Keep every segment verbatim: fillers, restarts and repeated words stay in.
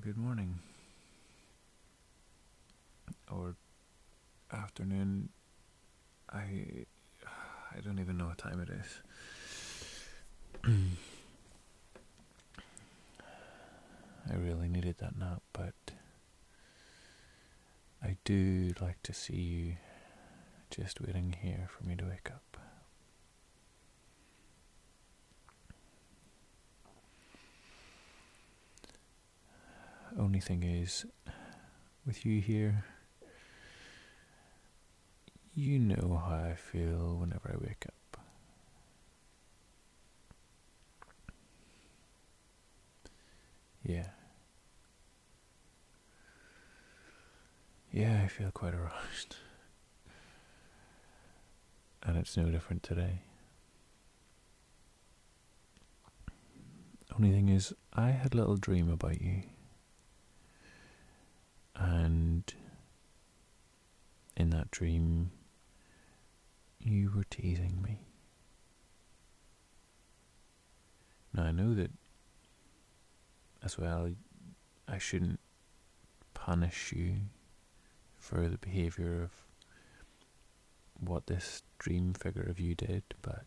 good morning. Or afternoon. I I don't even know what time it is. I really needed that nap, but I do like to see you just waiting here for me to wake up. Only thing is, with you here, you know how I feel whenever I wake up. Yeah. Yeah, I feel quite aroused. And it's no different today. Only thing is, I had a little dream about you. And in that dream, you were teasing me. Now, I know that as well, I shouldn't punish you for the behaviour of what this dream figure of you did, but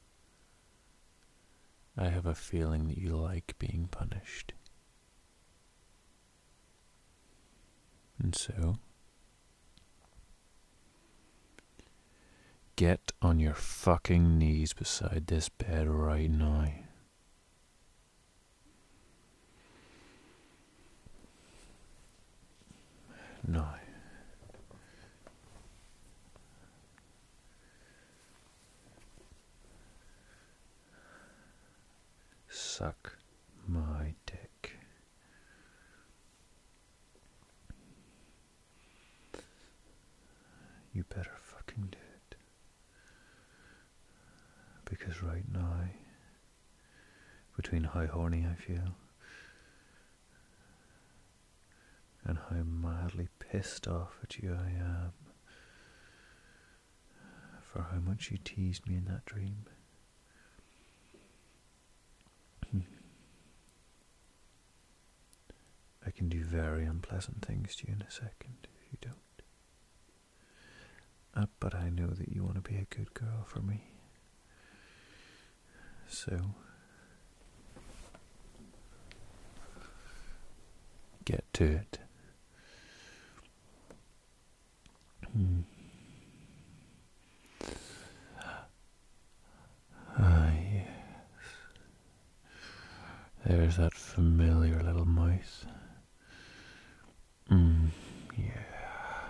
I have a feeling that you like being punished. And so, get on your fucking knees beside this bed right now. Now. Suck my dick. You better fucking do it. Because right now, between how horny I feel and how madly pissed off at you I am for how much you teased me in that dream, I can do very unpleasant things to you in a second if you don't. Uh, but I know that you want to be a good girl for me. So, get to it. Hmm. Ah, yes. There's that familiar little mouth. Mm, yeah.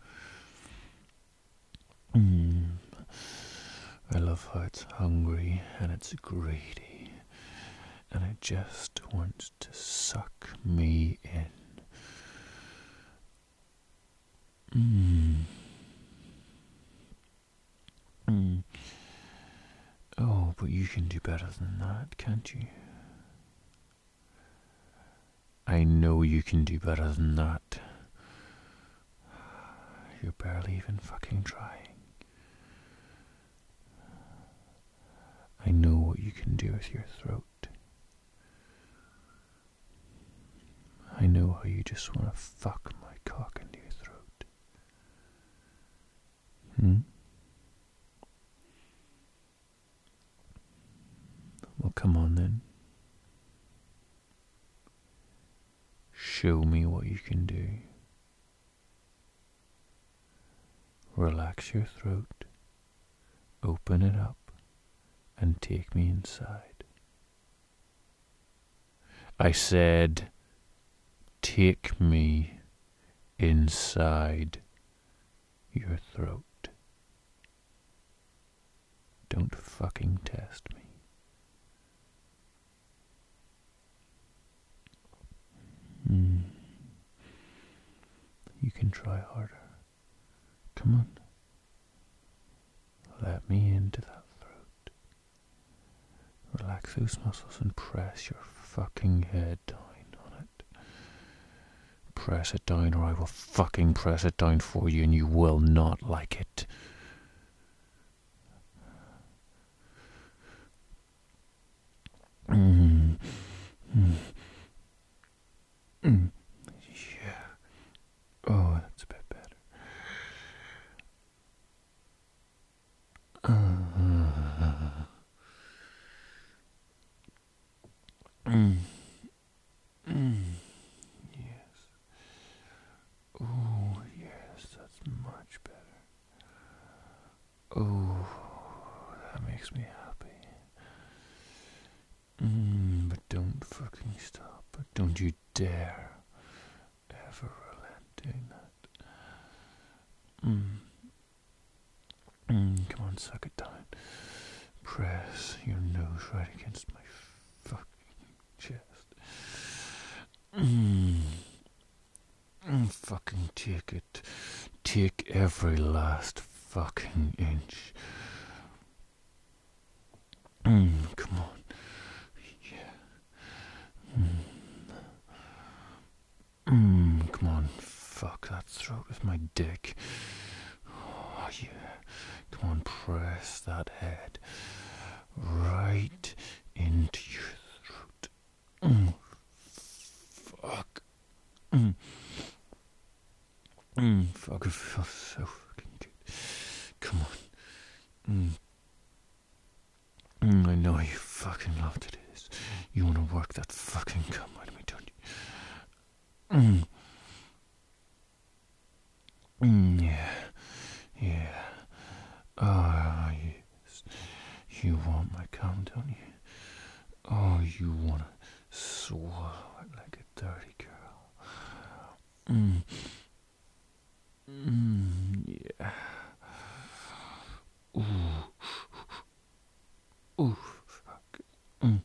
Mm. I love how it's hungry and it's greedy, and it just wants to suck me in. Mm. Mm. Oh, but you can do better than that, can't you? I know you can do better than that. You're barely even fucking trying. I know what you can do with your throat. I know how you just want to fuck my cock into your throat. Hmm? Well, come on then. Show me what you can do. Relax your throat, open it up, and take me inside. I said, take me inside your throat. Don't fucking test me. Mm. You can try harder. Come on. Let me into that throat. Relax those muscles and press your fucking head down on it. Press it down or I will fucking press it down for you and you will not like it. Mm. Mm. Mm. Yeah. Oh, that's a bit better. Uh, mm. Mm. Yes. Oh, yes, that's much better. Oh, that makes me happy. Mm, but don't fucking stop. But don't you dare ever relent doing that. Mm. Mm, come on, suck it down. Press your nose right against my fucking chest. Mm. Mm, fucking take it. Take every last fucking inch. Mm, come on. Yeah. Mm. Mm, come on. Fuck that throat with my dick. Oh, yeah. Come on, press that head right into your throat. Mm, fuck. Mm. Mm, fuck, it feels so fucking good. Come on. Mm. Mm, I know you fucking love it is. You want to work that fucking cum out of me, don't you? Mm. Mm, yeah. Yeah. Ah, yes. You want my cum, don't you? Oh, you want to swallow it like a dirty girl. Mm. Mm, yeah. Ooh. Ooh, fuck. Mm.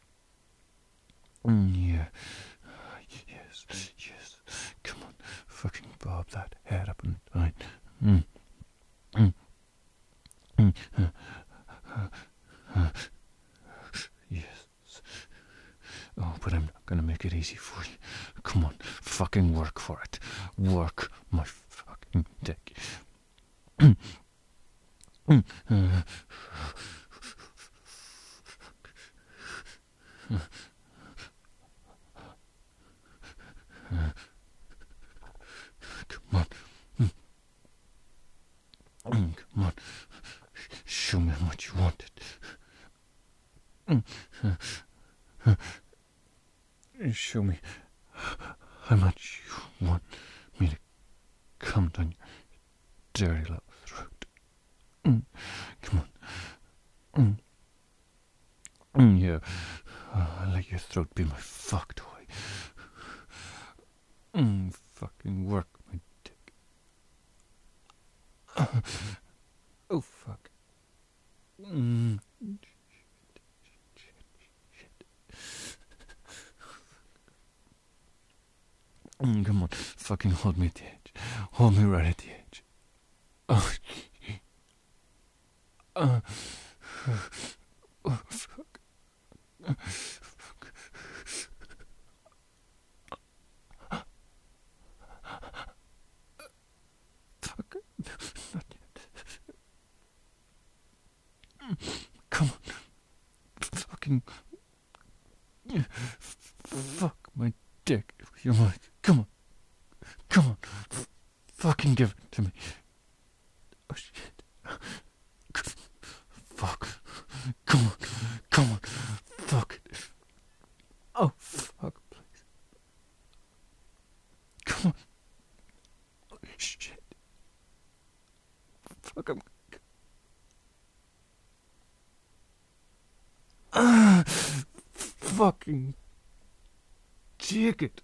Mm, yeah. Yes, yes. Come on. Fucking bob that head up and down. Mm. Mm. Mm. Uh, uh, uh. Yes. Oh, but I'm not gonna make it easy for you. Come on. Fucking work for it. Work my fucking dick. Mm. Mm. Uh. Uh. Come on. Mm. Mm. Come on. Show me how much you want it. Mm. Uh. Uh. Show me how much you want me to come down your dirty little throat. Mm. Come on. Mm. Mm, yeah. Uh, I let your throat be my fuck toy. Mm, fucking work my dick. Uh, oh, fuck. Mm. Shit, shit, shit. Mm, come on. Fucking hold me at the edge. Hold me right at the edge. Oh, uh, oh fuck. Uh, fuck. Fuck. Not yet. Come on. Fucking. Fuck my dick. You're like, come on. Come on. Fucking give it to me. Oh shit. Fuck. Come on. Come on. Fuck it. Oh fuck, please. Come on. Oh, shit. Fuck him. Ah, fucking take it.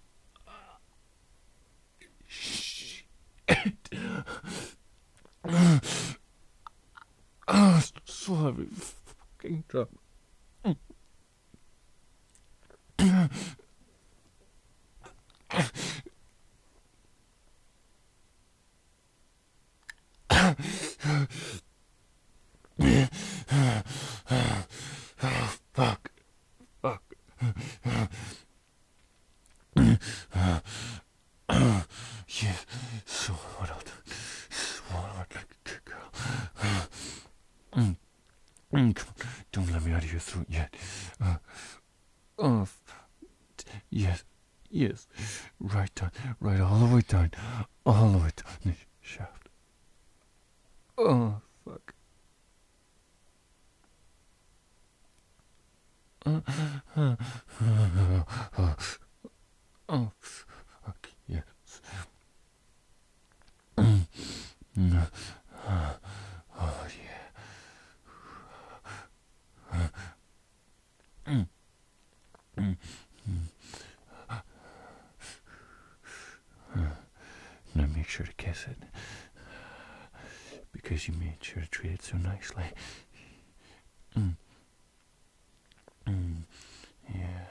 Shit. Ah, so heavy. Fucking drop. Fuck. Fuck. Yeah. So what I'll do. Swallow it like a good girl. Mm. Mm, come on. Don't let me out of your throat yet. Uh, oh. Yes. Yes. Right, all the way down. All the way down the shaft. Oh, fuck. Uh, uh, uh, uh, oh, fuck, yes. Oh, yeah. Now make sure to kiss it, because you made sure to treat it so nicely. Mm. Mm. Yeah.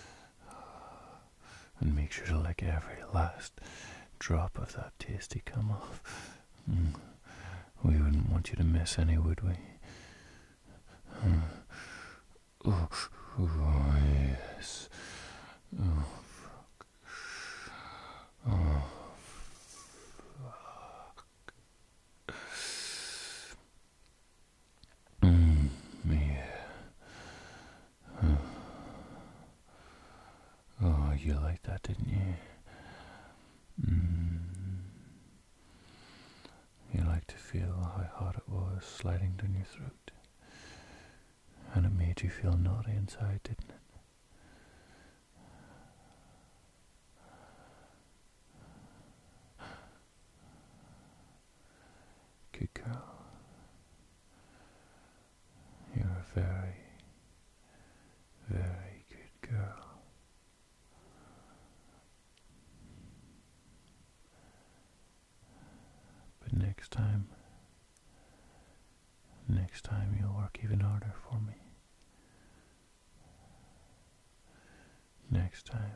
And make sure to lick every last drop of that tasty come off. Mm. We wouldn't want you to miss any, would we? Mm. Oh, oh, yes. Oh, fuck. Oh, fuck. Mm, yeah. Oh. Oh, you liked that, didn't you? Mm. You liked to feel how hot it was sliding down your throat. And it made you feel naughty inside, didn't it? Good girl. You're a very, very good girl. But next time, next time you'll work even harder for me. Next time.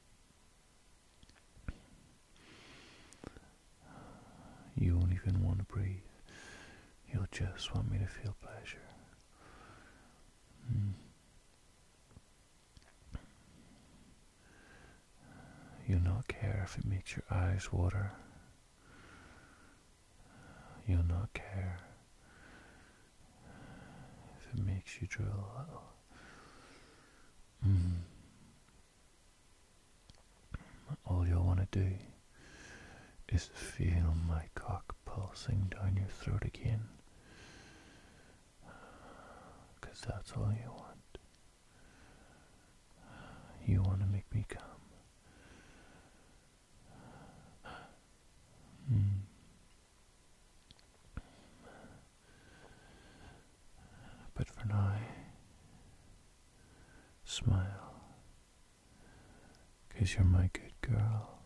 You won't even want to breathe. You'll just want me to feel pleasure. Mm. You'll not care if it makes your eyes water. You'll not care if it makes you drool a little. Mm. All you'll want to do is feel my cock pulsing down your throat again. Because that's all you want. You want to make me come. Mm. But for now, smile, 'cause you're my good girl.